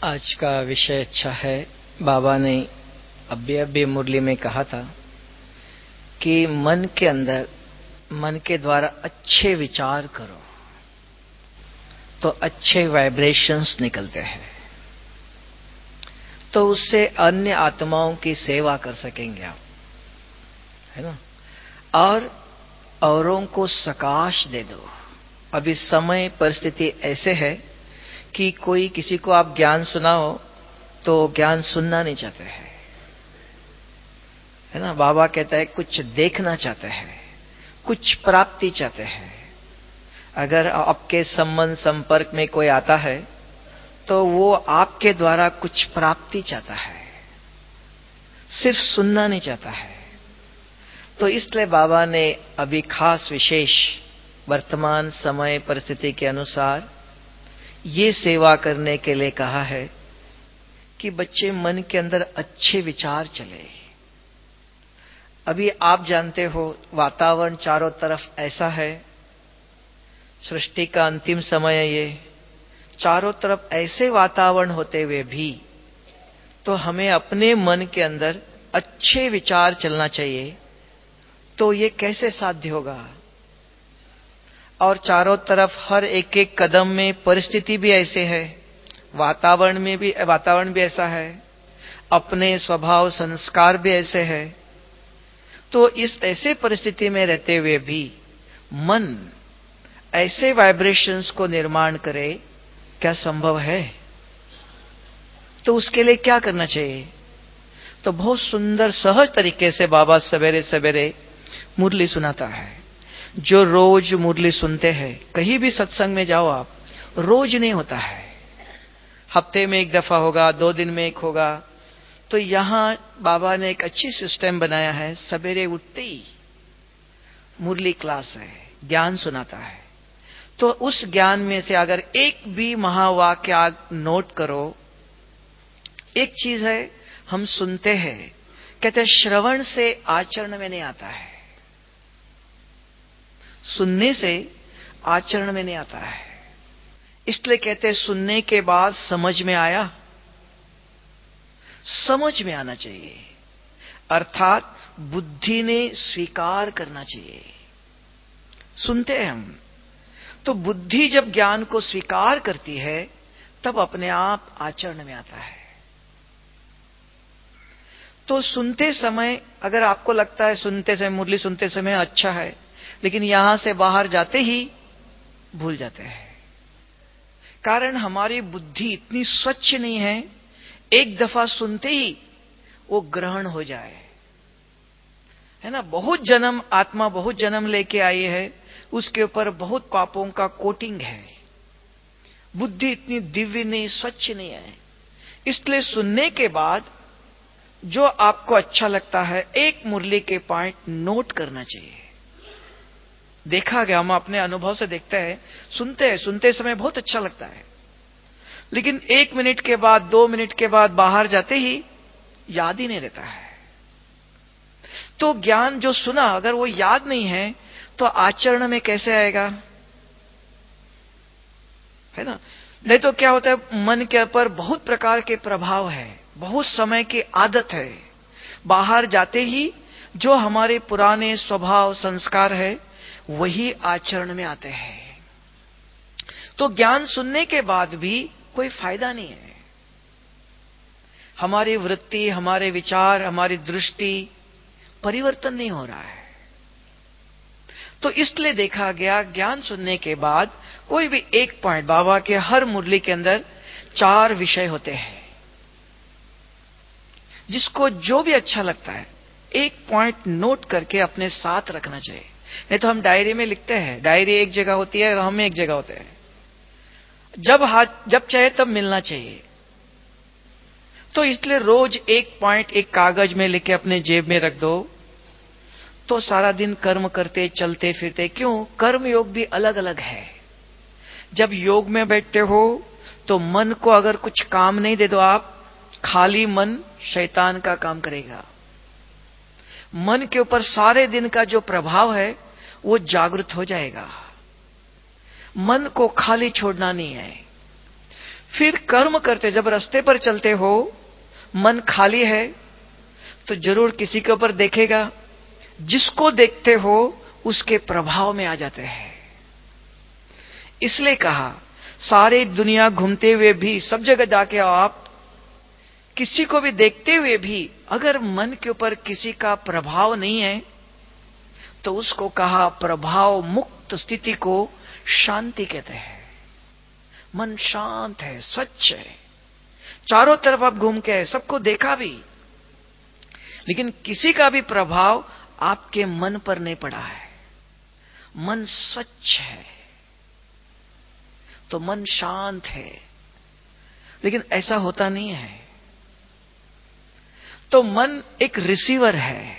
आज का विषय अच्छा है। बाबा ने अभी मुरली में कहा था कि मन के अंदर, मन के द्वारा अच्छे विचार करो तो अच्छे वाइब्रेशंस निकलते हैं, तो उससे अन्य आत्माओं की सेवा कर सकेंगे आप, है ना। और औरों को सकाश दे दो। अभी समय परिस्थिति ऐसे है कि कोई किसी को आप ज्ञान सुनाओ तो ज्ञान सुनना नहीं चाहते हैं, है ना। बाबा कहता है कुछ देखना चाहते हैं, कुछ प्राप्ति चाहते हैं। अगर आपके संबंध संपर्क में कोई आता है तो वो आपके द्वारा कुछ प्राप्ति चाहता है, सिर्फ सुनना नहीं चाहता है। तो इसलिए बाबा ने अभी खास विशेष वर्तमान समय परिस्थिति के अनुसार ये सेवा करने के लिए कहा है कि बच्चे मन के अंदर अच्छे विचार चले। अभी आप जानते हो वातावरण चारों तरफ ऐसा है, सृष्टि का अंतिम समय है ये, चारों तरफ ऐसे वातावरण होते हुए भी तो हमें अपने मन के अंदर अच्छे विचार चलना चाहिए। तो ये कैसे साध्य होगा? और चारों तरफ हर एक एक कदम में परिस्थिति भी ऐसे है, वातावरण भी ऐसा है, अपने स्वभाव संस्कार भी ऐसे है। तो इस ऐसे परिस्थिति में रहते हुए भी मन ऐसे वाइब्रेशंस को निर्माण करे, क्या संभव है? तो उसके लिए क्या करना चाहिए? तो बहुत सुंदर सहज तरीके से बाबा सवेरे सवेरे मुरली सुनाता है। जो रोज मुरली सुनते हैं, कहीं भी सत्संग में जाओ आप, रोज नहीं होता है, हफ्ते में एक दफा होगा, 2 दिन में एक होगा। तो यहां बाबा ने एक अच्छी सिस्टम बनाया है, सवेरे उठते ही मुरली क्लास है, ज्ञान सुनाता है। तो उस ज्ञान में से अगर एक भी महावाक्य आप नोट करो, एक चीज है हम सुनते हैं, कहते हैं श्रवण से आचरण में नहीं आता है, सुनने से आचरण में नहीं आता है। इसलिए कहते हैं सुनने के बाद समझ में आया, समझ में आना चाहिए, अर्थात बुद्धि ने स्वीकार करना चाहिए। सुनते हैं हम तो बुद्धि जब ज्ञान को स्वीकार करती है तब अपने आप आचरण में आता है। तो सुनते समय अगर आपको लगता है सुनते समय, मुरली सुनते समय अच्छा है, लेकिन यहां से बाहर जाते ही भूल जाते हैं, कारण हमारी बुद्धि इतनी स्वच्छ नहीं है एक दफा सुनते ही वो ग्रहण हो जाए, है ना। बहुत जन्म आत्मा बहुत जन्म लेके आई है, उसके ऊपर बहुत पापों का कोटिंग है, बुद्धि इतनी दिव्य नहीं, स्वच्छ नहीं है। इसलिए सुनने के बाद जो आपको अच्छा लगता है, एक मुरली के पॉइंट नोट करना चाहिए। देखा गया, हम अपने अनुभव से देखते हैं, सुनते समय बहुत अच्छा लगता है, लेकिन 1 मिनट के बाद 2 मिनट के बाद बाहर जाते ही याद ही नहीं रहता है। तो ज्ञान जो सुना अगर वो याद नहीं है तो आचरण में कैसे आएगा, है ना। नहीं तो क्या होता है, मन के ऊपर बहुत प्रकार के प्रभाव है, बहुत समय की आदत है, बाहर जाते ही जो हमारे पुराने स्वभाव संस्कार है वही आचरण में आते हैं। तो ज्ञान सुनने के बाद भी कोई फायदा नहीं है, हमारी वृत्ति, हमारे विचार, हमारी दृष्टि परिवर्तन नहीं हो रहा है। तो इसलिए देखा गया ज्ञान सुनने के बाद कोई भी एक पॉइंट, बाबा के हर मुरली के अंदर 4 विषय होते हैं, जिसको जो भी अच्छा लगता है एक पॉइंट नोट करके अपने साथ रखना चाहिए। नहीं तो हम डायरी में लिखते हैं, डायरी एक जगह होती है और हम एक जगह होते हैं, जब चाहे तब मिलना चाहिए। तो इसलिए रोज एक पॉइंट एक कागज में लिख के अपने जेब में रख दो, तो सारा दिन कर्म करते चलते फिरते, क्यों, कर्म योग भी अलग अलग है। जब योग में बैठते हो तो मन को अगर कुछ काम नहीं दे दो आप, खाली मन शैतान का काम करेगा। मन के ऊपर सारे दिन का जो प्रभाव है वो जागृत हो जाएगा। मन को खाली छोड़ना नहीं है। फिर कर्म करते, जब रास्ते पर चलते हो, मन खाली है तो जरूर किसी के ऊपर देखेगा, जिसको देखते हो उसके प्रभाव में आ जाते हैं। इसलिए कहा, सारे दुनिया घूमते हुए भी, सब जगह जाके आप किसी को भी देखते हुए भी अगर मन के ऊपर किसी का प्रभाव नहीं है तो उसको कहा प्रभाव मुक्त स्थिति को शांति कहते हैं। मन शांत है, स्वच्छ है, चारों तरफ आप घूम के सबको देखा भी, लेकिन किसी का भी प्रभाव आपके मन पर नहीं पड़ा है, मन स्वच्छ है तो मन शांत है। लेकिन ऐसा होता नहीं है, तो मन एक रिसीवर है।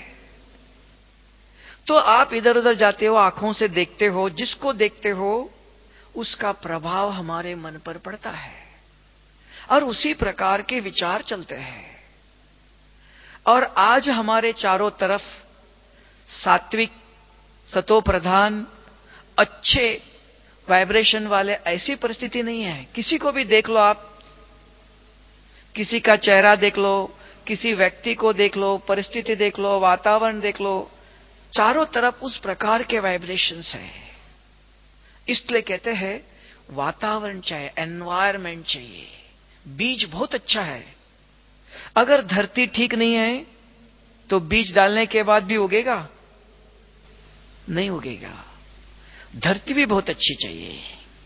तो आप इधर उधर जाते हो, आंखों से देखते हो, जिसको देखते हो उसका प्रभाव हमारे मन पर पड़ता है और उसी प्रकार के विचार चलते हैं। और आज हमारे चारों तरफ सात्विक, सतो प्रधान, अच्छे वाइब्रेशन वाले ऐसी परिस्थिति नहीं है। किसी को भी देख लो आप, किसी का चेहरा देख लो, किसी व्यक्ति को देख लो, परिस्थिति देख लो, वातावरण देख लो, चारों तरफ उस प्रकार के वाइब्रेशंस हैं। इसलिए कहते हैं वातावरण चाहिए, एनवायरनमेंट चाहिए। बीज बहुत अच्छा है, अगर धरती ठीक नहीं है तो बीज डालने के बाद भी उगेगा? नहीं उगेगा। धरती भी बहुत अच्छी चाहिए।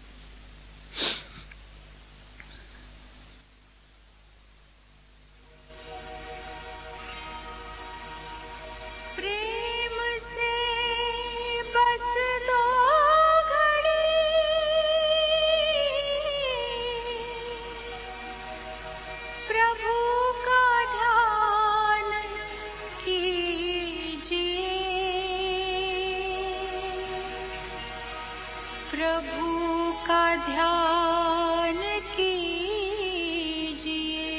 प्रभु का ध्यान कीजिए।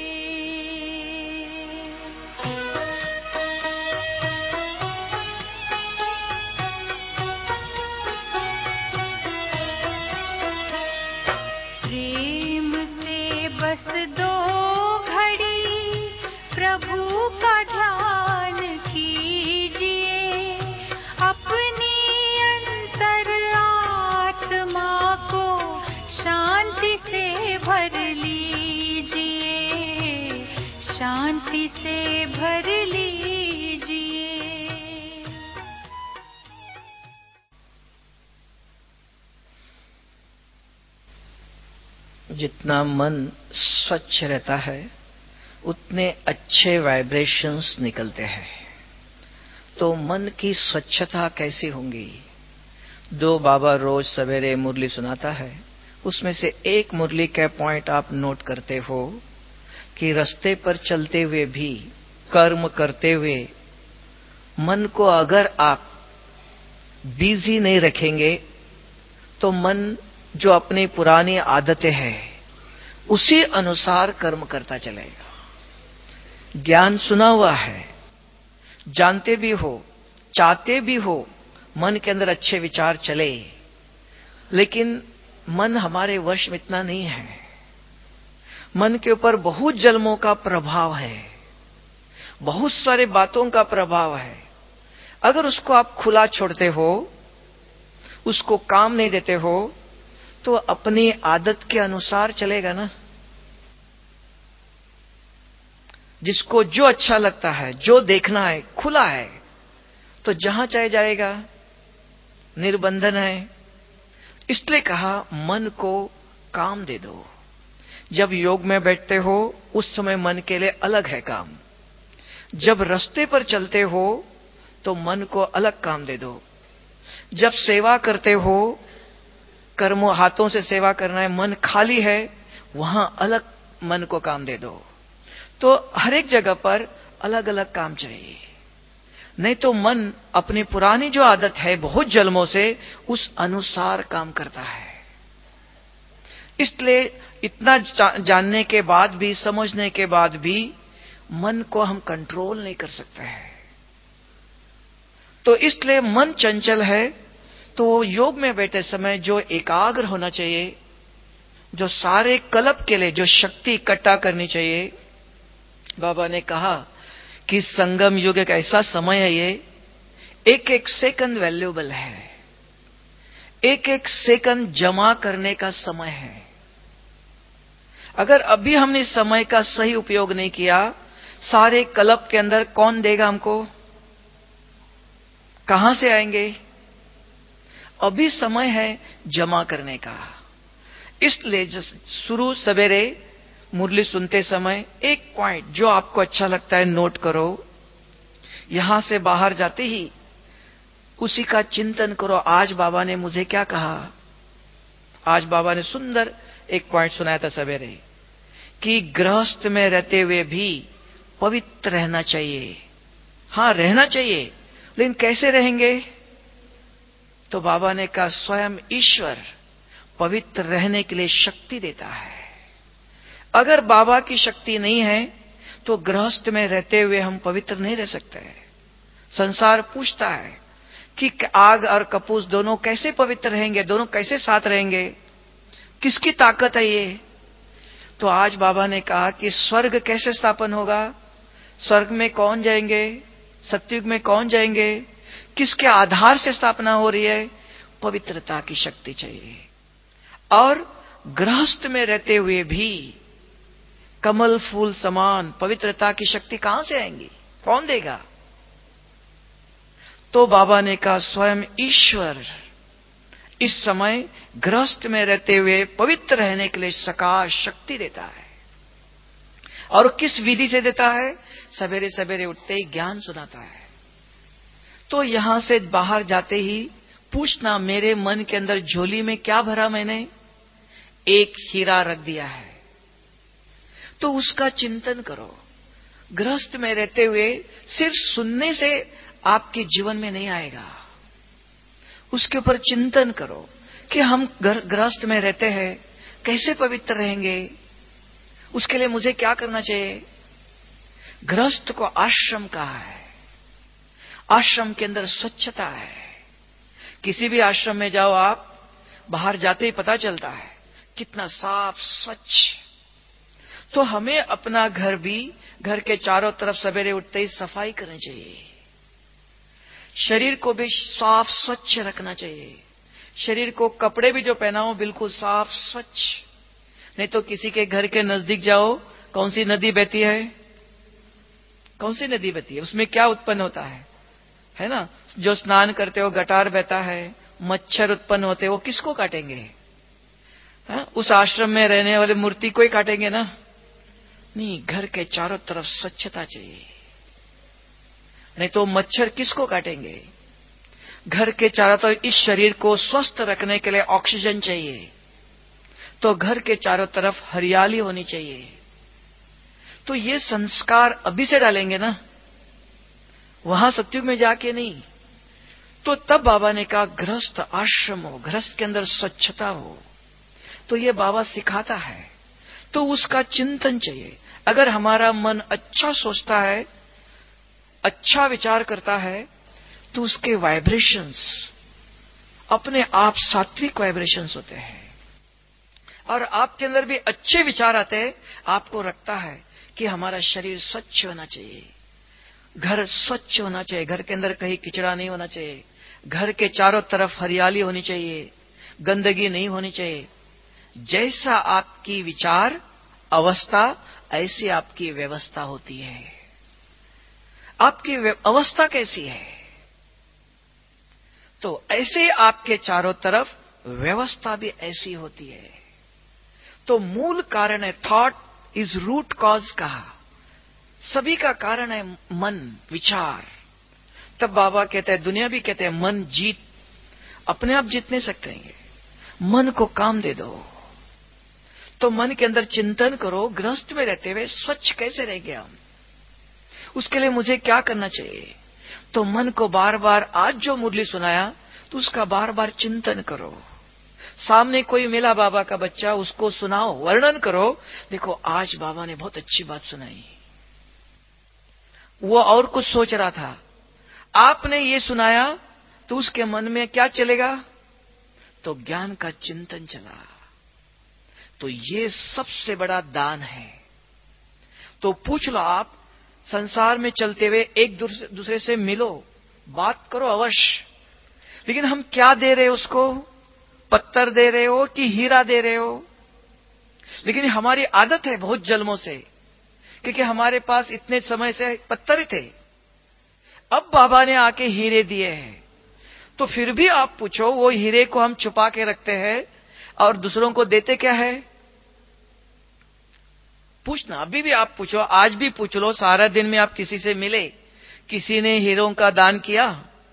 प्रेम से बस दो घड़ी प्रभु का ध्यान कीजिए। अपनी शांति से भर लीजिए, शांति से भर लीजिए। जितना मन स्वच्छ रहता है उतने अच्छे वाइब्रेशंस निकलते हैं। तो मन की स्वच्छता कैसी होंगी? दो बाबा रोज सवेरे मुरली सुनाता है, उसमें से एक मुरली का पॉइंट आप नोट करते हो कि रास्ते पर चलते हुए भी, कर्म करते हुए मन को अगर आप बिजी नहीं रखेंगे तो मन जो अपनी पुरानी आदतें हैं उसी अनुसार कर्म करता चलेगा। ज्ञान सुना हुआ है, जानते भी हो, चाहते भी हो मन के अंदर अच्छे विचार चले, लेकिन मन हमारे वश में इतना नहीं है। मन के ऊपर बहुत जन्मों का प्रभाव है, बहुत सारे बातों का प्रभाव है। अगर उसको आप खुला छोड़ते हो, उसको काम नहीं देते हो, तो अपनी आदत के अनुसार चलेगा ना। जिसको जो अच्छा लगता है, जो देखना है, खुला है, तो जहां चाहे जाएगा, निर्बंधन है। इसलिए कहा मन को काम दे दो। जब योग में बैठते हो उस समय मन के लिए अलग है काम, जब रास्ते पर चलते हो तो मन को अलग काम दे दो। जब सेवा करते हो, कर्मों हाथों से सेवा करना है, मन खाली है, वहां अलग मन को काम दे दो। तो हर एक जगह पर अलग अलग काम चाहिए, नहीं तो मन अपनी पुरानी जो आदत है बहुत जन्मों से, उस अनुसार काम करता है। इसलिए इतना जानने के बाद भी, समझने के बाद भी मन को हम कंट्रोल नहीं कर सकते हैं। तो इसलिए मन चंचल है, तो योग में बैठे समय जो एकाग्र होना चाहिए जो सारे कल्प के लिए जो शक्ति इकट्ठा करनी चाहिए, बाबा ने कहा कि संगम युग एक ऐसा समय है, ये एक एक सेकंड वैल्यूएबल है, एक एक सेकंड जमा करने का समय है। अगर अभी हमने इस समय का सही उपयोग नहीं किया, सारे कल्प के अंदर कौन देगा हमको? कहां से आएंगे? अभी समय है जमा करने का। इसलिए शुरू सवेरे मुरली सुनते समय एक पॉइंट जो आपको अच्छा लगता है नोट करो, यहां से बाहर जाते ही उसी का चिंतन करो। आज बाबा ने मुझे क्या कहा? आज बाबा ने सुंदर एक पॉइंट सुनाया था सवेरे कि गृहस्थ में रहते हुए भी पवित्र रहना चाहिए। हां, रहना चाहिए, लेकिन कैसे रहेंगे? तो बाबा ने कहा स्वयं ईश्वर पवित्र रहने के लिए शक्ति देता है। अगर बाबा की शक्ति नहीं है तो गृहस्थ में रहते हुए हम पवित्र नहीं रह सकते। संसार पूछता है कि आग और कपूस दोनों कैसे पवित्र रहेंगे, दोनों कैसे साथ रहेंगे, किसकी ताकत है ये? तो आज बाबा ने कहा कि स्वर्ग कैसे स्थापन होगा, स्वर्ग में कौन जाएंगे, सतयुग में कौन जाएंगे, किसके आधार से स्थापना हो रही है? पवित्रता की शक्ति चाहिए। और गृहस्थ में रहते हुए भी कमल फूल समान पवित्रता की शक्ति कहां से आएंगी? कौन देगा? तो बाबा ने कहा स्वयं ईश्वर इस समय गृहस्थ में रहते हुए पवित्र रहने के लिए सकाश शक्ति देता है। और किस विधि से देता है? सवेरे सवेरे उठते ही ज्ञान सुनाता है। तो यहां से बाहर जाते ही पूछना, मेरे मन के अंदर झोली में क्या भरा? मैंने एक हीरा रख दिया है, तो उसका चिंतन करो। गृहस्थ में रहते हुए सिर्फ सुनने से आपके जीवन में नहीं आएगा, उसके ऊपर चिंतन करो कि हम गृहस्थ में रहते हैं, कैसे पवित्र रहेंगे, उसके लिए मुझे क्या करना चाहिए? गृहस्थ को आश्रम कहा है, आश्रम के अंदर स्वच्छता है। किसी भी आश्रम में जाओ आप, बाहर जाते ही पता चलता है कितना साफ स्वच्छ। तो हमें अपना घर भी, घर के चारों तरफ सवेरे उठते ही सफाई करनी चाहिए। शरीर को भी साफ स्वच्छ रखना चाहिए। शरीर को कपड़े भी जो पहनाओ बिल्कुल साफ स्वच्छ। नहीं तो किसी के घर के नजदीक जाओ, कौन सी नदी बहती है? कौन सी नदी बहती है? उसमें क्या उत्पन्न होता है ना? जो स्नान करते हो गटार बहता है, मच्छर उत्पन्न होते, वो किसको काटेंगे? उस आश्रम में रहने वाले मूर्ति को ही काटेंगे ना? नहीं, घर के चारों तरफ स्वच्छता चाहिए, नहीं तो मच्छर किसको काटेंगे? घर के चारों तरफ इस शरीर को स्वस्थ रखने के लिए ऑक्सीजन चाहिए, तो घर के चारों तरफ हरियाली होनी चाहिए। तो ये संस्कार अभी से डालेंगे ना, वहां सतयुग में जाके नहीं। तो तब बाबा ने कहा गृहस्थ आश्रम हो, गृहस्थ के अंदर स्वच्छता हो। तो ये बाबा सिखाता है, तो उसका चिंतन चाहिए। अगर हमारा मन अच्छा सोचता है, अच्छा विचार करता है, तो उसके वाइब्रेशंस अपने आप सात्विक वाइब्रेशंस होते हैं, और आपके अंदर भी अच्छे विचार आते हैं। आपको लगता है कि हमारा शरीर स्वच्छ होना चाहिए, घर स्वच्छ होना चाहिए, घर के अंदर कहीं किचड़ा नहीं होना चाहिए, घर के चारों तरफ हरियाली होनी चाहिए, गंदगी नहीं होनी चाहिए। जैसा आपकी विचार अवस्था, ऐसी आपकी व्यवस्था होती है। आपकी अवस्था कैसी है, तो ऐसे आपके चारों तरफ व्यवस्था भी ऐसी होती है। तो मूल कारण है, थॉट इज रूट कॉज कहा, सभी का कारण है मन, विचार। तब बाबा कहते हैं, दुनिया भी कहते हैं, मन जीत, अपने आप जीत नहीं सकते हैं, मन को काम दे दो। तो मन के अंदर चिंतन करो, गृहस्थ में रहते हुए स्वच्छ कैसे रह गया हम, उसके लिए मुझे क्या करना चाहिए? तो मन को बार बार, आज जो मुरली सुनाया तो उसका बार बार चिंतन करो। सामने कोई मिला बाबा का बच्चा, उसको सुनाओ, वर्णन करो, देखो आज बाबा ने बहुत अच्छी बात सुनाई। वो और कुछ सोच रहा था, आपने ये सुनाया तो उसके मन में क्या चलेगा? तो ज्ञान का चिंतन चला। तो ये सबसे बड़ा दान है। तो पूछ लो, आप संसार में चलते हुए एक दूसरे से मिलो, बात करो अवश्य, लेकिन हम क्या दे रहे हो उसको? पत्थर दे रहे हो कि हीरा दे रहे हो? लेकिन हमारी आदत है बहुत जन्मों से, क्योंकि हमारे पास इतने समय से पत्थर थे, अब बाबा ने आके हीरे दिए हैं। तो फिर भी आप पूछो, वो हीरे को हम छुपा के रखते हैं और दूसरों को देते क्या है? पूछना, अभी भी आप पूछो, आज भी पूछ लो, सारा दिन में आप किसी से मिले, किसी ने हीरों का दान किया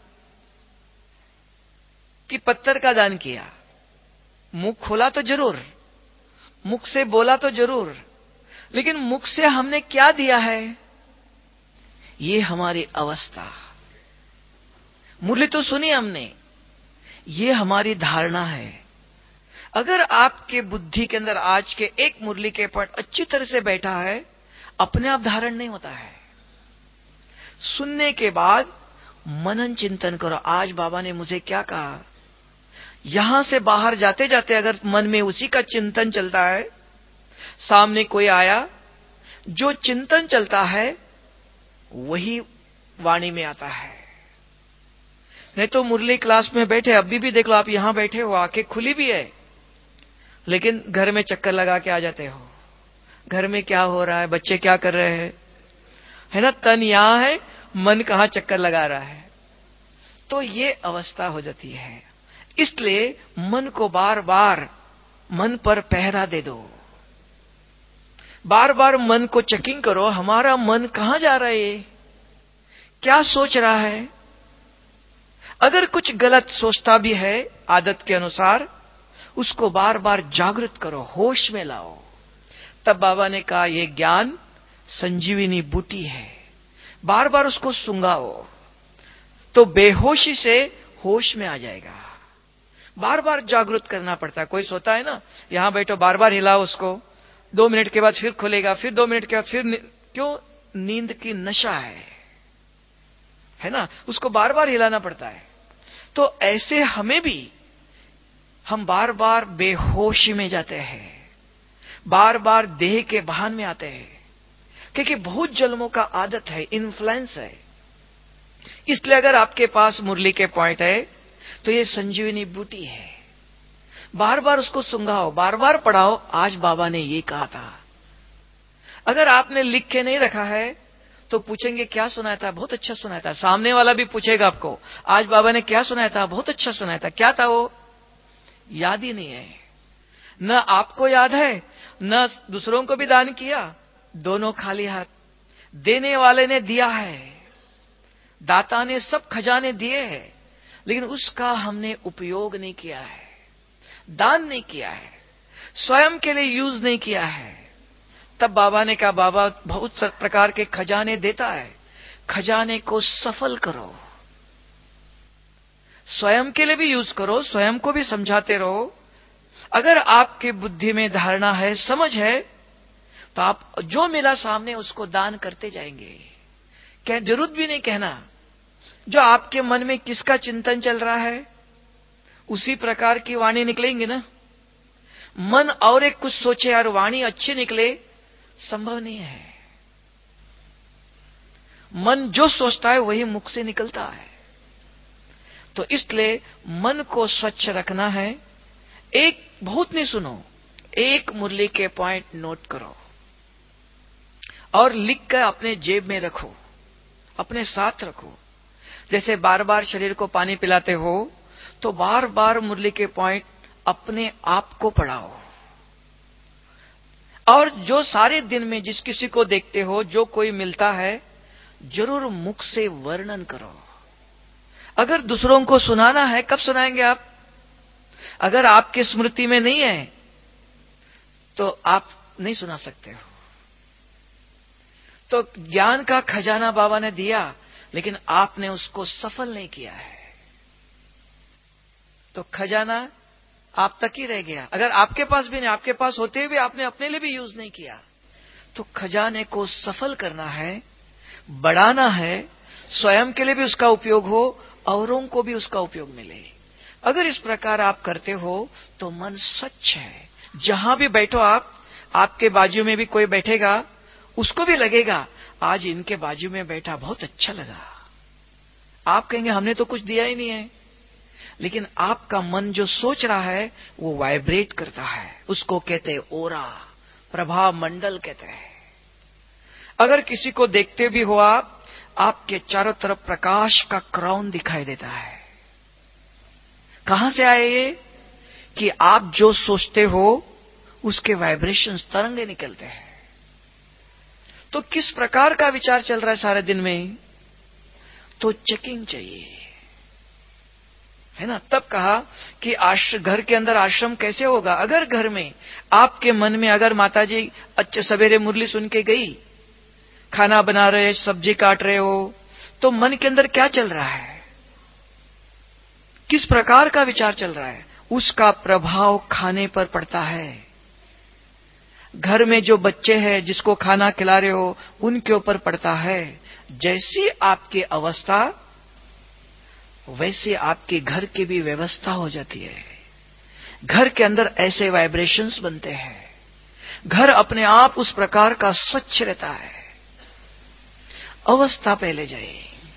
कि पत्थर का दान किया? मुख खोला तो जरूर, मुख से बोला तो जरूर, लेकिन मुख से हमने क्या दिया है? ये हमारी अवस्था। मुरली तो सुनी हमने, ये हमारी धारणा है। अगर आपके बुद्धि के अंदर आज के एक मुरली के पट अच्छी तरह से बैठा है, अपने आप धारण नहीं होता है। सुनने के बाद मनन चिंतन करो, आज बाबा ने मुझे क्या कहा। यहां से बाहर जाते जाते अगर मन में उसी का चिंतन चलता है, सामने कोई आया, जो चिंतन चलता है वही वाणी में आता है। नहीं तो मुरली क्लास में बैठे, अभी भी देख लो, आप यहां बैठे हो, आंखें खुली भी है, लेकिन घर में चक्कर लगा के आ जाते हो। घर में क्या हो रहा है, बच्चे क्या कर रहे हैं, है ना? तन यहां है, मन कहां चक्कर लगा रहा है। तो ये अवस्था हो जाती है। इसलिए मन को बार बार मन पर पहरा दे दो, बार बार मन को चेकिंग करो, हमारा मन कहां जा रहा है, क्या सोच रहा है। अगर कुछ गलत सोचता भी है आदत के अनुसार, उसको बार बार जागृत करो, होश में लाओ। तब बाबा ने कहा, यह ज्ञान संजीवनी बूटी है, बार बार उसको सुंगाओ तो बेहोशी से होश में आ जाएगा। बार बार जागृत करना पड़ता है। कोई सोता है ना, यहां बैठो, बार बार हिलाओ उसको, 2 मिनट के बाद फिर खुलेगा, फिर 2 मिनट के बाद फिर क्यों? नींद की नशा है ना, उसको बार बार हिलाना पड़ता है। तो ऐसे हमें भी, हम बार बार बेहोशी में जाते हैं, बार बार देह के भान में आते हैं, क्योंकि बहुत जन्मों का आदत है, इन्फ्लुएंस है। इसलिए अगर आपके पास मुरली के पॉइंट है तो ये संजीवनी बूटी है, बार बार उसको सुंघाओ, बार बार पढ़ाओ, आज बाबा ने ये कहा था। अगर आपने लिख के नहीं रखा है तो पूछेंगे क्या सुनाया था, बहुत अच्छा सुनाया था। सामने वाला भी पूछेगा आपको, आज बाबा ने क्या सुनाया था, बहुत अच्छा सुनाया था, क्या था वो? याद ही नहीं है। न आपको याद है, न दूसरों को भी दान किया, दोनों खाली हाथ। देने वाले ने दिया है, दाता ने सब खजाने दिए हैं, लेकिन उसका हमने उपयोग नहीं किया है, दान नहीं किया है, स्वयं के लिए यूज नहीं किया है। तब बाबा ने कहा, बाबा बहुत प्रकार के खजाने देता है, खजाने को सफल करो, स्वयं के लिए भी यूज करो, स्वयं को भी समझाते रहो। अगर आपके बुद्धि में धारणा है, समझ है, तो आप जो मिला सामने उसको दान करते जाएंगे। क्या जरूरत भी नहीं कहना, जो आपके मन में किसका चिंतन चल रहा है उसी प्रकार की वाणी निकलेंगी ना। मन और एक कुछ सोचे और वाणी अच्छी निकले, संभव नहीं है। मन जो सोचता है वही मुख से निकलता है। तो इसलिए मन को स्वच्छ रखना है। एक बहुत नहीं सुनो, एक मुरली के पॉइंट नोट करो और लिख कर अपने जेब में रखो, अपने साथ रखो। जैसे बार बार शरीर को पानी पिलाते हो, तो बार बार मुरली के पॉइंट अपने आप को पढ़ाओ। और जो सारे दिन में जिस किसी को देखते हो, जो कोई मिलता है, जरूर मुख से वर्णन करो। अगर दूसरों को सुनाना है, कब सुनाएंगे आप? अगर आपकी स्मृति में नहीं है तो आप नहीं सुना सकते हो। तो ज्ञान का खजाना बाबा ने दिया, लेकिन आपने उसको सफल नहीं किया है, तो खजाना आप तक ही रह गया। अगर आपके पास भी नहीं, आपके पास होते हुए भी आपने अपने लिए भी यूज नहीं किया, तो खजाने को सफल करना है, बढ़ाना है, स्वयं के लिए भी उसका उपयोग हो, औरों को भी उसका उपयोग मिले। अगर इस प्रकार आप करते हो तो मन स्वच्छ है, जहां भी बैठो आप, आपके बाजू में भी कोई बैठेगा, उसको भी लगेगा आज इनके बाजू में बैठा बहुत अच्छा लगा। आप कहेंगे हमने तो कुछ दिया ही नहीं है, लेकिन आपका मन जो सोच रहा है वो वाइब्रेट करता है, उसको कहते हैं ओरा, प्रभाव मंडल कहते हैं। अगर किसी को देखते भी हो आप, आपके चारों तरफ प्रकाश का क्राउन दिखाई देता है। कहां से आए ये? कि आप जो सोचते हो उसके वाइब्रेशंस, तरंगे निकलते हैं। तो किस प्रकार का विचार चल रहा है सारे दिन में, तो चेकिंग चाहिए, है ना। तब कहा कि घर के अंदर आश्रम कैसे होगा? अगर घर में आपके मन में, अगर माताजी अच्छे सवेरे मुरली सुन के गई, खाना बना रहे, सब्जी काट रहे हो, तो मन के अंदर क्या चल रहा है, किस प्रकार का विचार चल रहा है, उसका प्रभाव खाने पर पड़ता है। घर में जो बच्चे हैं जिसको खाना खिला रहे हो, उनके ऊपर पड़ता है। जैसी आपकी अवस्था वैसे आपके घर की भी व्यवस्था हो जाती है। घर के अंदर ऐसे वाइब्रेशंस बनते हैं, घर अपने आप उस प्रकार का स्वच्छ रहता है। अवस्था पहले जाए,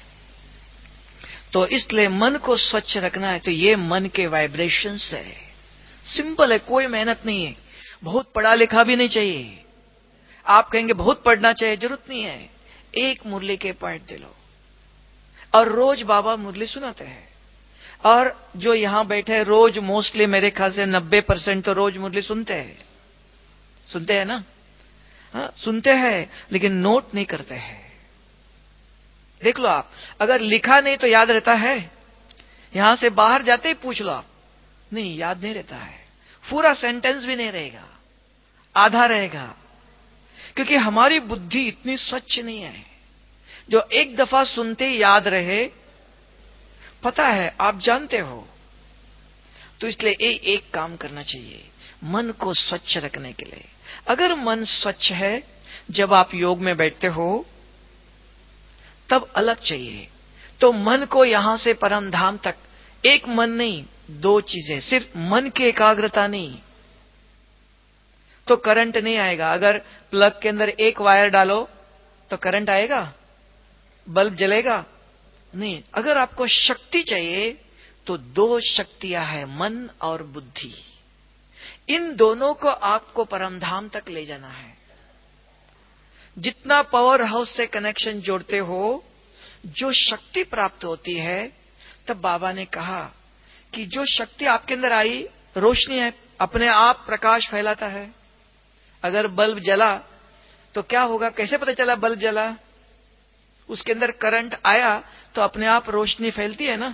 तो इसलिए मन को स्वच्छ रखना है, तो ये मन के वाइब्रेशंस है। सिंपल है, कोई मेहनत नहीं है, बहुत पढ़ा लिखा भी नहीं चाहिए। आप कहेंगे बहुत पढ़ना चाहिए, जरूरत नहीं है। एक मुरली के पॉइंट दे लो, और रोज बाबा मुरली सुनाते हैं। और जो यहां बैठे रोज, मोस्टली मेरे ख्याल से 90% तो रोज मुरली सुनते हैं ना। हाँ, सुनते हैं, लेकिन नोट नहीं करते हैं। देख लो आप, अगर लिखा नहीं तो याद रहता है? यहां से बाहर जाते ही पूछ लो आप, नहीं, याद नहीं रहता है। पूरा सेंटेंस भी नहीं रहेगा, आधा रहेगा, क्योंकि हमारी बुद्धि इतनी स्वच्छ नहीं है जो एक दफा सुनते ही याद रहे। पता है, आप जानते हो। तो इसलिए एक काम करना चाहिए मन को स्वच्छ रखने के लिए। अगर मन स्वच्छ है, जब आप योग में बैठते हो तब अलग चाहिए। तो मन को यहां से परम धाम तक, एक मन नहीं, दो चीजें, सिर्फ मन की एकाग्रता नहीं तो करंट नहीं आएगा। अगर प्लग के अंदर एक वायर डालो तो करंट आएगा? बल्ब जलेगा? नहीं। अगर आपको शक्ति चाहिए तो दो शक्तियां हैं, मन और बुद्धि। इन दोनों को आपको परमधाम तक ले जाना है। जितना पावर हाउस से कनेक्शन जोड़ते हो, जो शक्ति प्राप्त होती है, तब बाबा ने कहा कि जो शक्ति आपके अंदर आई, रोशनी है, अपने आप प्रकाश फैलाता है। अगर बल्ब जला तो क्या होगा, कैसे पता चला बल्ब जला? उसके अंदर करंट आया तो अपने आप रोशनी फैलती है ना।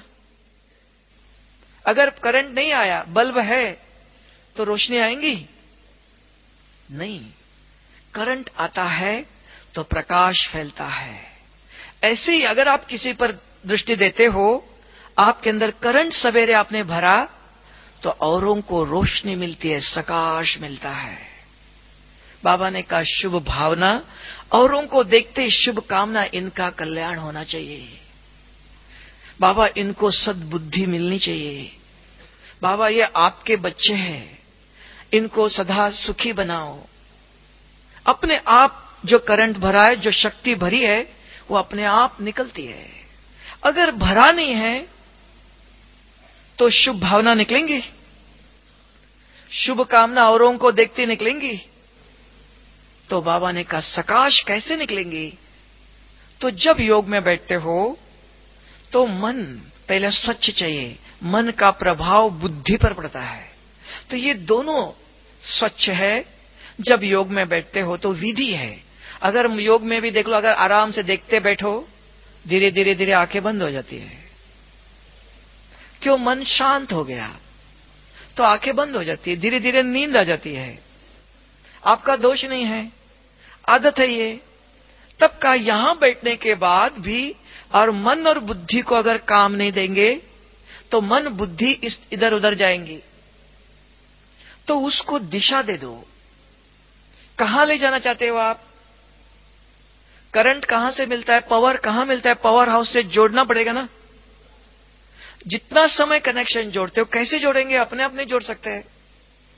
अगर करंट नहीं आया, बल्ब है, तो रोशनी आएंगी नहीं। करंट आता है तो प्रकाश फैलता है। ऐसे ही अगर आप किसी पर दृष्टि देते हो, आपके अंदर करंट सवेरे आपने भरा तो औरों को रोशनी मिलती है, प्रकाश मिलता है। बाबा ने कहा शुभ भावना, औरों को देखते शुभ कामना, इनका कल्याण होना चाहिए। बाबा इनको सद्बुद्धि मिलनी चाहिए। बाबा ये आपके बच्चे हैं, इनको सदा सुखी बनाओ। अपने आप जो करंट भरा है, जो शक्ति भरी है, वो अपने आप निकलती है। अगर भरा नहीं है तो शुभ भावना निकलेंगी, शुभ कामना औरों को देखते निकलेंगी। तो बाबा ने कहा सकाश कैसे निकलेंगी? तो जब योग में बैठते हो तो मन पहले स्वच्छ चाहिए। मन का प्रभाव बुद्धि पर पड़ता है, तो ये दोनों स्वच्छ है। जब योग में बैठते हो तो विधि है। अगर योग में भी देख लो, अगर आराम से देखते बैठो, धीरे धीरे धीरे आंखें बंद हो जाती है। क्यों? मन शांत हो गया तो आंखें बंद हो जाती है, धीरे धीरे नींद आ जाती है। आपका दोष नहीं है, आदत है ये। तब का यहां बैठने के बाद भी और मन और बुद्धि को अगर काम नहीं देंगे तो मन बुद्धि इधर उधर जाएंगी। तो उसको दिशा दे दो। कहां ले जाना चाहते हो आप? करंट कहां से मिलता है, पावर कहां मिलता है? पावर हाउस से जोड़ना पड़ेगा ना। जितना समय कनेक्शन जोड़ते हो, कैसे जोड़ेंगे? अपने आप नहीं जोड़ सकते हैं।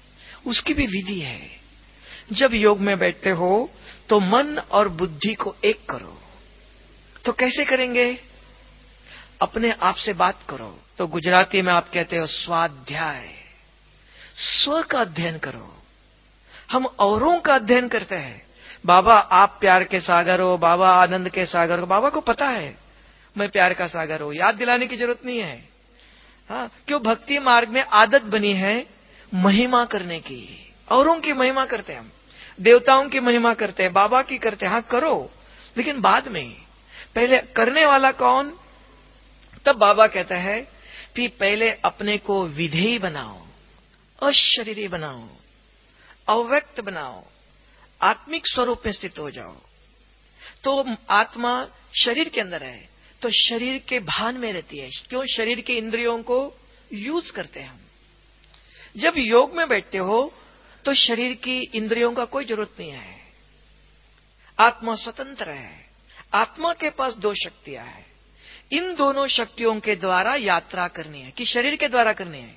उसकी भी विधि है। जब योग में बैठते हो तो मन और बुद्धि को एक करो। तो कैसे करेंगे? अपने आप से बात करो। तो गुजराती में आप कहते हो स्वाध्याय। स्व का अध्ययन करो। हम औरों का अध्ययन करते हैं। बाबा आप प्यार के सागर हो, बाबा आनंद के सागर हो। बाबा को पता है मैं प्यार का सागर हूं, याद दिलाने की जरूरत नहीं है। हाँ, क्यों? भक्ति मार्ग में आदत बनी है महिमा करने की। औरों की महिमा करते हैं हम, देवताओं की महिमा करते हैं, बाबा की करते हैं। हाँ करो, लेकिन बाद में। पहले करने वाला कौन? तब बाबा कहता है कि पहले अपने को विधेय बनाओ, अशरीरी बनाओ, अव्यक्त बनाओ, आत्मिक स्वरूप में स्थित हो जाओ। तो आत्मा शरीर के अंदर है, तो शरीर के भान में रहती है। क्यों? शरीर के इंद्रियों को यूज करते हैं हम। जब योग में बैठते हो तो शरीर की इंद्रियों का कोई जरूरत नहीं है। आत्मा स्वतंत्र है। आत्मा के पास दो शक्तियां हैं। इन दोनों शक्तियों के द्वारा यात्रा करनी है। कि शरीर के द्वारा करनी है,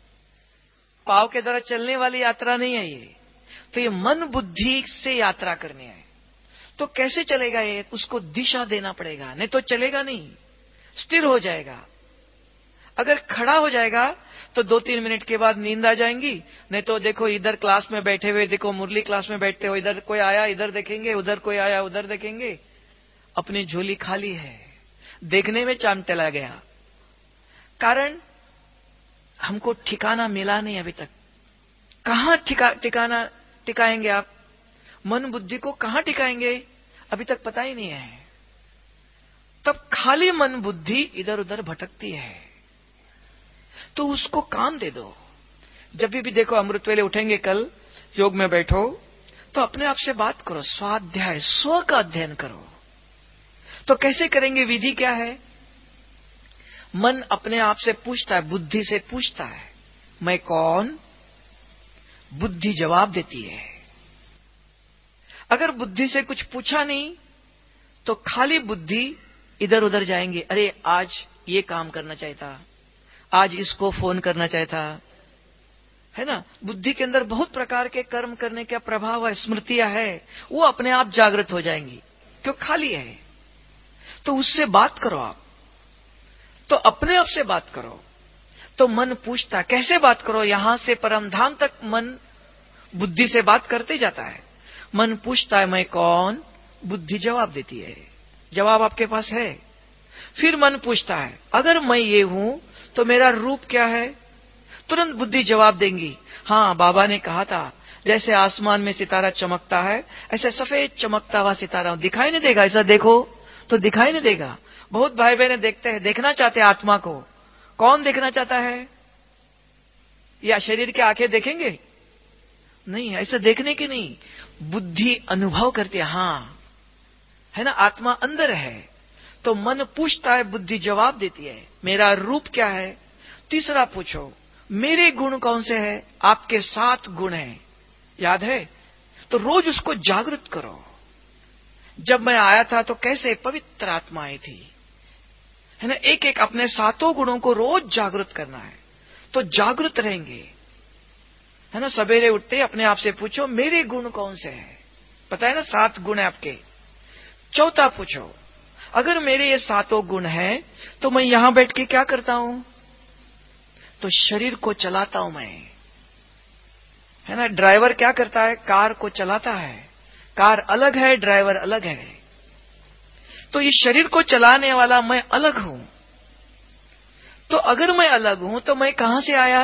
पांव के द्वारा चलने वाली यात्रा नहीं है ये। तो ये मन बुद्धि से यात्रा करनी है। तो कैसे चलेगा ये? उसको दिशा देना पड़ेगा, नहीं तो चलेगा नहीं, स्थिर हो जाएगा। अगर खड़ा हो जाएगा तो 2-3 मिनट के बाद नींद आ जाएंगी। नहीं तो देखो इधर क्लास में बैठे हुए, देखो मुरली क्लास में बैठते हो, इधर कोई आया इधर देखेंगे, उधर कोई आया उधर देखेंगे। अपनी झोली खाली है, देखने में चांद चला गया। कारण हमको ठिकाना मिला नहीं अभी तक। कहां ठिकाना टिकाएंगे आप? मन बुद्धि को कहां टिकाएंगे? अभी तक पता ही नहीं है। तब खाली मन बुद्धि इधर उधर भटकती है, तो उसको काम दे दो। जब भी देखो अमृत वेले उठेंगे कल, योग में बैठो तो अपने आप से बात करो, स्वाध्याय, स्व का अध्ययन करो। तो कैसे करेंगे? विधि क्या है? मन अपने आप से पूछता है, बुद्धि से पूछता है मैं कौन? बुद्धि जवाब देती है। अगर बुद्धि से कुछ पूछा नहीं तो खाली बुद्धि इधर उधर जाएंगे। अरे आज ये काम करना चाहिए था, आज इसको फोन करना चाहिए था, है ना? बुद्धि के अंदर बहुत प्रकार के कर्म करने का प्रभाव है, स्मृतियां है, वो अपने आप जागृत हो जाएंगी। क्यों? खाली है। तो उससे बात करो आप। तो अपने आप से बात करो। तो मन पूछता, कैसे बात करो? यहां से परम धाम तक मन बुद्धि से बात करते जाता है। मन पूछता है मैं कौन? बुद्धि जवाब देती है। जवाब आपके पास है। फिर मन पूछता है अगर मैं ये हूं तो मेरा रूप क्या है? तुरंत बुद्धि जवाब देंगी, हाँ बाबा ने कहा था जैसे आसमान में सितारा चमकता है ऐसे सफेद चमकता हुआ सितारा दिखाई नहीं देगा। ऐसा देखो तो दिखाई नहीं देगा। बहुत भाई बहन देखते हैं, देखना चाहते हैं आत्मा को। कौन देखना चाहता है? या शरीर के आंखें देखेंगे? नहीं, ऐसा देखने की नहीं, बुद्धि अनुभव करती है। हाँ, है ना, आत्मा अंदर है। तो मन पूछता है, बुद्धि जवाब देती है मेरा रूप क्या है। तीसरा पूछो मेरे गुण कौन से हैं? आपके 7 गुण हैं, याद है? तो रोज उसको जागृत करो। जब मैं आया था तो कैसे पवित्र आत्मा आई थी, है ना? एक एक अपने 7 गुणों को रोज जागृत करना है, तो जागृत रहेंगे, है ना? सवेरे उठते अपने आप से पूछो मेरे गुण कौन से हैं। पता है ना 7 गुण है आपके। चौथा पूछो अगर मेरे ये 7 गुण हैं तो मैं यहां बैठ के क्या करता हूं? तो शरीर को चलाता हूं मैं, है ना? ड्राइवर क्या करता है? कार को चलाता है। कार अलग है, ड्राइवर अलग है। तो इस शरीर को चलाने वाला मैं अलग हूं। तो अगर मैं अलग हूं तो मैं कहां से आया?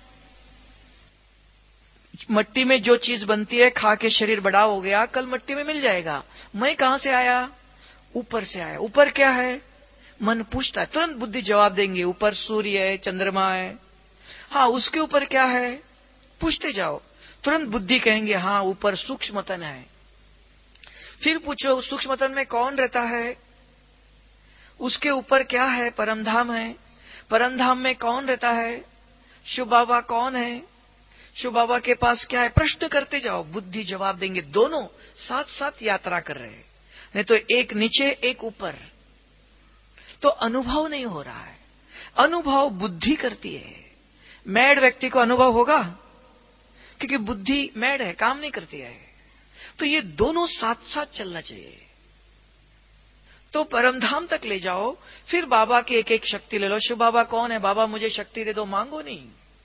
मट्टी में जो चीज बनती है खा के शरीर बड़ा हो गया, कल मट्टी में मिल जाएगा। मैं कहां से आया? ऊपर से आया। ऊपर क्या है? मन पूछता है, तुरंत बुद्धि जवाब देंगे ऊपर सूर्य है, चंद्रमा है। हाँ, उसके ऊपर क्या है? पूछते जाओ, तुरंत बुद्धि कहेंगे हाँ ऊपर सूक्ष्मतन है। फिर पूछो सूक्ष्मतन में कौन रहता है? उसके ऊपर क्या है? परमधाम है। परमधाम में कौन रहता है? शिव बाबा कौन है? शिव बाबा के पास क्या है? प्रश्न करते जाओ, बुद्धि जवाब देंगे। दोनों साथ साथ यात्रा कर रहे हैं, नहीं तो एक नीचे एक ऊपर, तो अनुभव नहीं हो रहा है। अनुभव बुद्धि करती है। मैड व्यक्ति को अनुभव होगा? क्योंकि बुद्धि मैड है, काम नहीं करती है। तो ये दोनों साथ साथ चलना चाहिए। तो परमधाम तक ले जाओ, फिर बाबा की एक एक शक्ति ले लो। शिव बाबा कौन है? बाबा मुझे शक्ति दे दो, मांगो नहीं।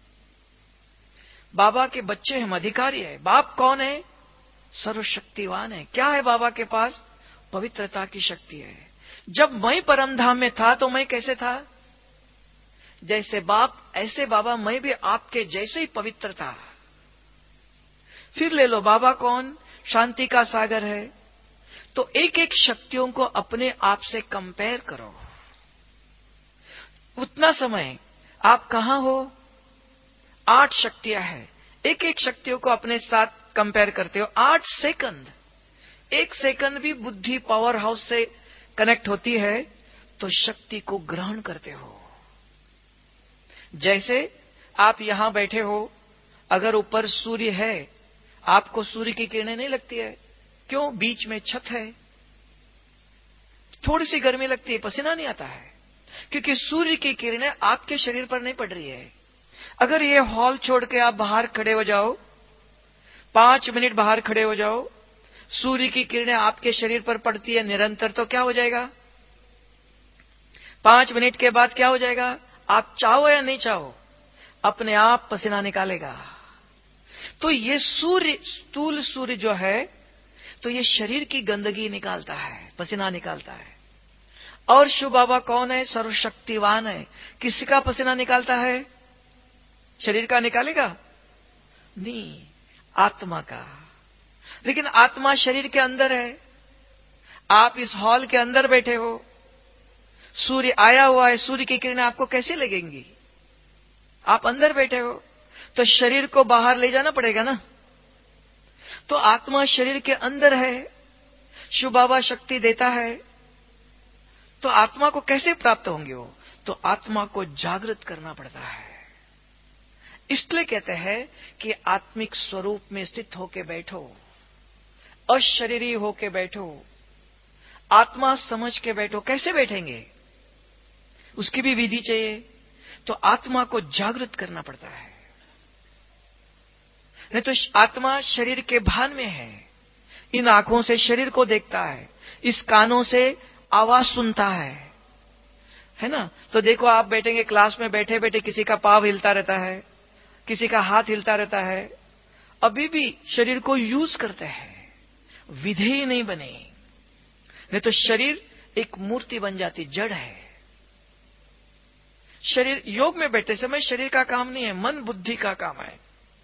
बाबा के बच्चे हम, अधिकारी है। बाप कौन है? सर्वशक्तिवान है। क्या है बाबा के पास? पवित्रता की शक्ति है। जब मैं परमधाम में था तो मैं कैसे था? जैसे बाप ऐसे बाबा, मैं भी आपके जैसे ही पवित्र था। फिर ले लो, बाबा कौन? शांति का सागर है। तो एक एक शक्तियों को अपने आप से कंपेयर करो। उतना समय आप कहां हो? 8 शक्तियां हैं, एक एक शक्तियों को अपने साथ कंपेयर करते हो। 8 सेकंड, 1 सेकंड भी बुद्धि पावर हाउस से कनेक्ट होती है तो शक्ति को ग्रहण करते हो। जैसे आप यहां बैठे हो, अगर ऊपर सूर्य है, आपको सूर्य की किरणें नहीं लगती है। क्यों? बीच में छत है, थोड़ी सी गर्मी लगती है, पसीना नहीं आता है, क्योंकि सूर्य की किरणें आपके शरीर पर नहीं पड़ रही है। अगर ये हॉल छोड़ के आप बाहर खड़े हो जाओ, 5 मिनट बाहर खड़े हो जाओ, सूर्य की किरणें आपके शरीर पर पड़ती है निरंतर, तो क्या हो जाएगा? 5 मिनट के बाद क्या हो जाएगा? आप चाहो या नहीं चाहो, अपने आप पसीना निकालेगा। तो ये सूर्य, स्थूल सूर्य जो है, तो ये शरीर की गंदगी निकालता है, पसीना निकालता है। और शिव बाबा कौन है? सर्वशक्तिवान है। किसका पसीना निकालता है? शरीर का निकालेगा? नहीं, आत्मा का। लेकिन आत्मा शरीर के अंदर है। आप इस हॉल के अंदर बैठे हो, सूर्य आया हुआ है, सूर्य की किरणें आपको कैसे लगेंगी? आप अंदर बैठे हो, तो शरीर को बाहर ले जाना पड़ेगा ना। तो आत्मा शरीर के अंदर है, शिव बाबा शक्ति देता है। तो आत्मा को कैसे प्राप्त होंगे वो? तो आत्मा को जागृत करना पड़ता है। इसलिए कहते हैं कि आत्मिक स्वरूप में स्थित होके बैठो, अशरीरी होके बैठो, आत्मा समझ के बैठो। कैसे बैठेंगे? उसकी भी विधि चाहिए। तो आत्मा को जागृत करना पड़ता है, नहीं तो आत्मा शरीर के भान में है। इन आंखों से शरीर को देखता है, इस कानों से आवाज सुनता है ना। तो देखो, आप बैठेंगे क्लास में, बैठे बैठे किसी का पांव हिलता रहता है, किसी का हाथ हिलता रहता है, अभी भी शरीर को यूज करते हैं, विधेय नहीं बने। नहीं तो शरीर एक मूर्ति बन जाती, जड़ है। शरीर, योग में बैठते समय शरीर का काम नहीं है, मन बुद्धि का काम है।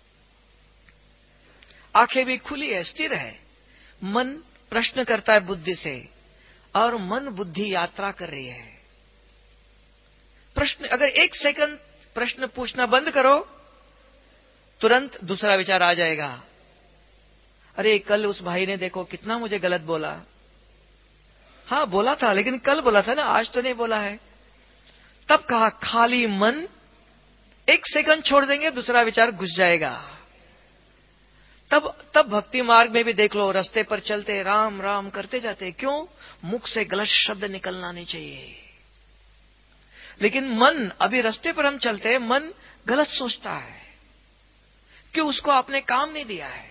आंखें भी खुली है, स्थिर है, मन प्रश्न करता है बुद्धि से, और मन बुद्धि यात्रा कर रही है। प्रश्न, अगर 1 सेकंड प्रश्न पूछना बंद करो, तुरंत दूसरा विचार आ जाएगा। अरे कल उस भाई ने देखो कितना मुझे गलत बोला। हाँ बोला था, लेकिन कल बोला था ना, आज तो नहीं बोला है। तब कहा खाली मन, 1 सेकंड छोड़ देंगे दूसरा विचार घुस जाएगा। तब भक्ति मार्ग में भी देख लो, रास्ते पर चलते राम राम करते जाते, क्यों? मुख से गलत शब्द निकलना नहीं चाहिए। लेकिन मन, अभी रास्ते पर हम चलते हैं, मन गलत सोचता है, क्यों? उसको आपने काम नहीं दिया है।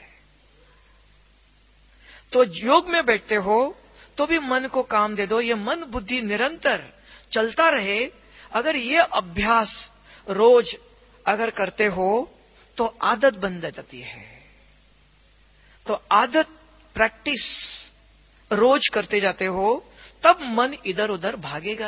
तो योग में बैठते हो तो भी मन को काम दे दो, ये मन बुद्धि निरंतर चलता रहे। अगर ये अभ्यास रोज अगर करते हो तो आदत बन जाती है। तो आदत, प्रैक्टिस रोज करते जाते हो, तब मन इधर उधर भागेगा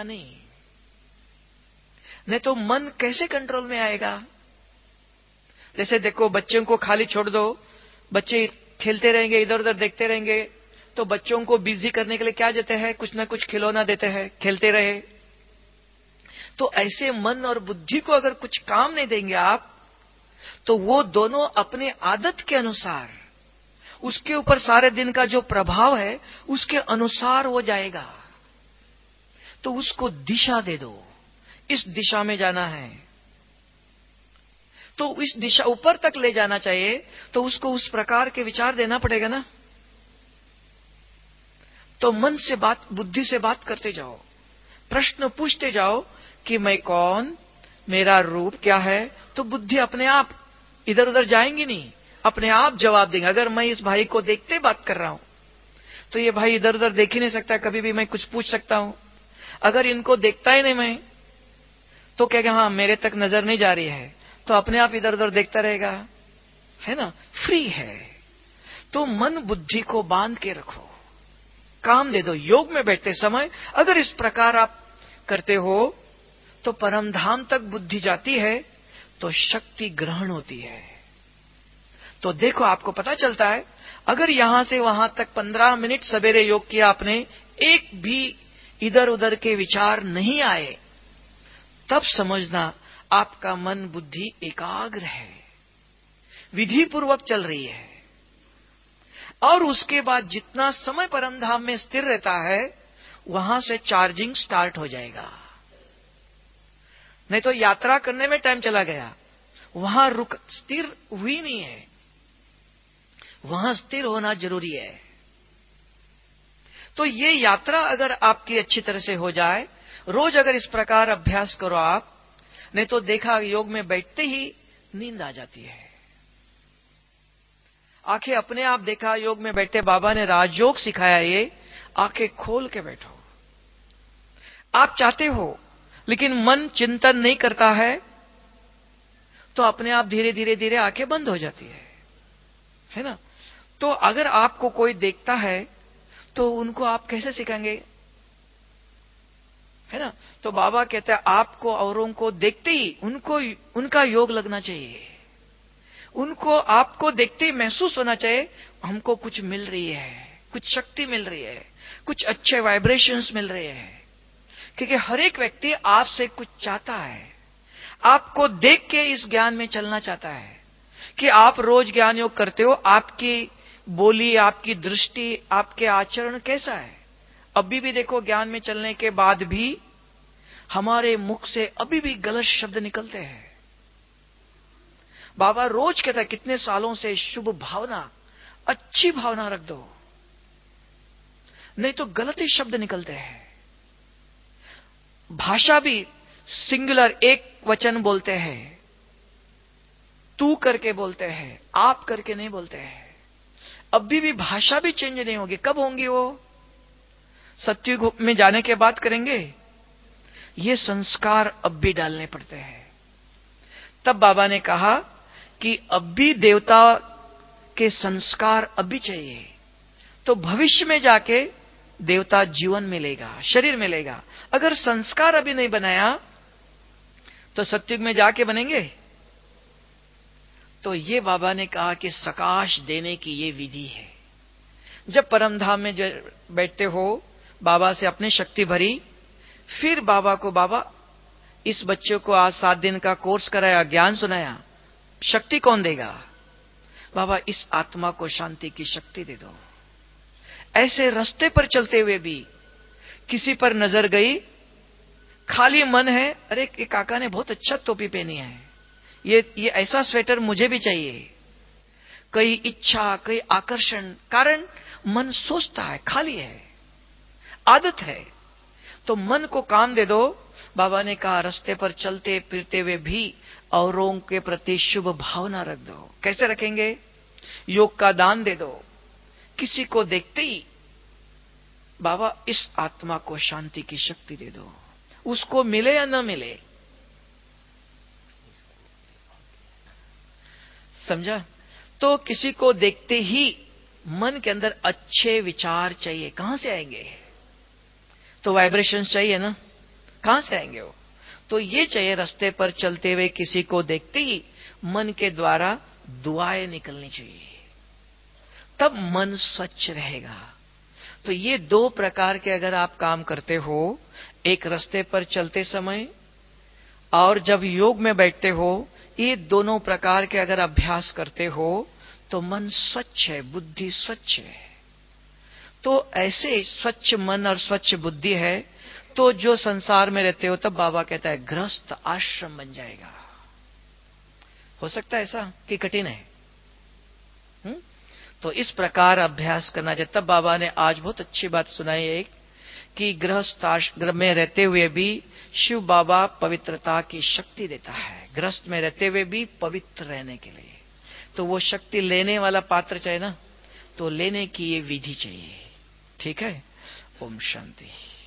नहीं तो मन कैसे कंट्रोल में आएगा? जैसे देखो, बच्चों को खाली छोड़ दो, बच्चे खेलते रहेंगे, इधर उधर देखते रहेंगे। तो बच्चों को बिजी करने के लिए क्या देते हैं? कुछ ना कुछ खिलौना देते हैं, खेलते रहे। तो ऐसे मन और बुद्धि को अगर कुछ काम नहीं देंगे आप, तो वो दोनों अपने आदत के अनुसार, उसके ऊपर सारे दिन का जो प्रभाव है उसके अनुसार वो जाएगा। तो उसको दिशा दे दो, इस दिशा में जाना है, तो इस दिशा ऊपर तक ले जाना चाहिए, तो उसको उस प्रकार के विचार देना पड़ेगा ना। तो मन से बात, बुद्धि से बात करते जाओ, प्रश्न पूछते जाओ कि मैं कौन, मेरा रूप क्या है। तो बुद्धि अपने आप इधर उधर जाएंगी नहीं, अपने आप जवाब देंगे। अगर मैं इस भाई को देखते बात कर रहा हूं तो ये भाई इधर उधर देख ही नहीं सकता, कभी भी मैं कुछ पूछ सकता हूं। अगर इनको देखता ही नहीं मैं तो कहेगा हाँ मेरे तक नजर नहीं जा रही है, तो अपने आप इधर उधर देखता रहेगा, है ना, फ्री है। तो मन बुद्धि को बांध के रखो, काम दे दो। योग में बैठते समय अगर इस प्रकार आप करते हो तो परम धाम तक बुद्धि जाती है, तो शक्ति ग्रहण होती है। तो देखो आपको पता चलता है, अगर यहां से वहां तक 15 मिनट सवेरे योग किया आपने, एक भी इधर उधर के विचार नहीं आए, तब समझना आपका मन बुद्धि एकाग्र है, विधि पूर्वक चल रही है। और उसके बाद जितना समय परम धाम में स्थिर रहता है, वहां से चार्जिंग स्टार्ट हो जाएगा। नहीं तो यात्रा करने में टाइम चला गया, वहां रुक स्थिर हुई नहीं है। वहां स्थिर होना जरूरी है। तो ये यात्रा अगर आपकी अच्छी तरह से हो जाए, रोज अगर इस प्रकार अभ्यास करो आप, नहीं तो देखा योग में बैठते ही नींद आ जाती है। आंखें अपने आप देखा, योग में बैठे बाबा ने राजयोग सिखाया, ये आंखें खोल के बैठो। आप चाहते हो लेकिन मन चिंतन नहीं करता है, तो अपने आप धीरे धीरे धीरे आंखें बंद हो जाती है ना। तो अगर आपको कोई देखता है तो उनको आप कैसे सिखाएंगे, है ना। तो बाबा कहते हैं आपको औरों को देखते ही उनको उनका योग लगना चाहिए। उनको आपको देखते ही महसूस होना चाहिए हमको कुछ मिल रही है, कुछ शक्ति मिल रही है, कुछ अच्छे वाइब्रेशंस मिल रहे हैं। क्योंकि हर एक व्यक्ति आपसे कुछ चाहता है, आपको देख के इस ज्ञान में चलना चाहता है कि आप रोज ज्ञान योग करते हो, आपकी बोली, आपकी दृष्टि, आपके आचरण कैसा है। अभी भी देखो ज्ञान में चलने के बाद भी हमारे मुख से अभी भी गलत शब्द निकलते हैं। बाबा रोज कहता है कितने सालों से शुभ भावना, अच्छी भावना रख दो, नहीं तो गलत ही शब्द निकलते हैं। भाषा भी सिंगुलर एक वचन बोलते हैं, तू करके बोलते हैं, आप करके नहीं बोलते हैं। अभी भी भाषा भी चेंज नहीं होगी। कब होंगी वो? सत्युग में जाने के बाद करेंगे। ये संस्कार अब भी डालने पड़ते हैं। तब बाबा ने कहा कि अब भी देवता के संस्कार अभी चाहिए, तो भविष्य में जाके देवता जीवन मिलेगा, शरीर मिलेगा। अगर संस्कार अभी नहीं बनाया तो सत्युग में जाके बनेंगे। तो ये बाबा ने कहा कि सकाश देने की ये विधि है। जब परम धाम में बैठते हो, बाबा से अपनी शक्ति भरी, फिर बाबा को, बाबा इस बच्चे को आज 7 दिन का कोर्स कराया, ज्ञान सुनाया, शक्ति कौन देगा? बाबा इस आत्मा को शांति की शक्ति दे दो। ऐसे रास्ते पर चलते हुए भी किसी पर नजर गई, खाली मन है, अरे एक काका ने बहुत अच्छा टोपी पहनी है, ये ऐसा स्वेटर मुझे भी चाहिए। कई इच्छा, कई आकर्षण, कारण मन सोचता है, खाली है, आदत है। तो मन को काम दे दो। बाबा ने कहा रास्ते पर चलते फिरते हुए भी औरों के प्रति शुभ भावना रख दो। कैसे रखेंगे? योग का दान दे दो। किसी को देखते ही बाबा इस आत्मा को शांति की शक्ति दे दो, उसको मिले या न मिले। समझा? तो किसी को देखते ही मन के अंदर अच्छे विचार चाहिए। कहां से आएंगे? तो वाइब्रेशंस चाहिए ना, कहां से आएंगे वो? तो ये चाहिए रास्ते पर चलते हुए किसी को देखते ही मन के द्वारा दुआएं निकलनी चाहिए, तब मन स्वच्छ रहेगा। तो ये 2 प्रकार के अगर आप काम करते हो, एक रास्ते पर चलते समय और जब योग में बैठते हो, ये दोनों प्रकार के अगर अभ्यास करते हो तो मन स्वच्छ है, बुद्धि स्वच्छ है। तो ऐसे स्वच्छ मन और स्वच्छ बुद्धि है तो जो संसार में रहते हो, तब बाबा कहता है गृहस्थ आश्रम बन जाएगा। हो सकता है ऐसा कि कठिन है? तो इस प्रकार अभ्यास करना चाहिए। तब बाबा ने आज बहुत अच्छी बात सुनाई एक, कि गृहस्थ आश्रम में रहते हुए भी शिव बाबा पवित्रता की शक्ति देता है। गृहस्थ में रहते हुए भी पवित्र रहने के लिए तो वो शक्ति लेने वाला पात्र चाहिए ना, तो लेने की ये विधि चाहिए। ठीक है। ओम शांति।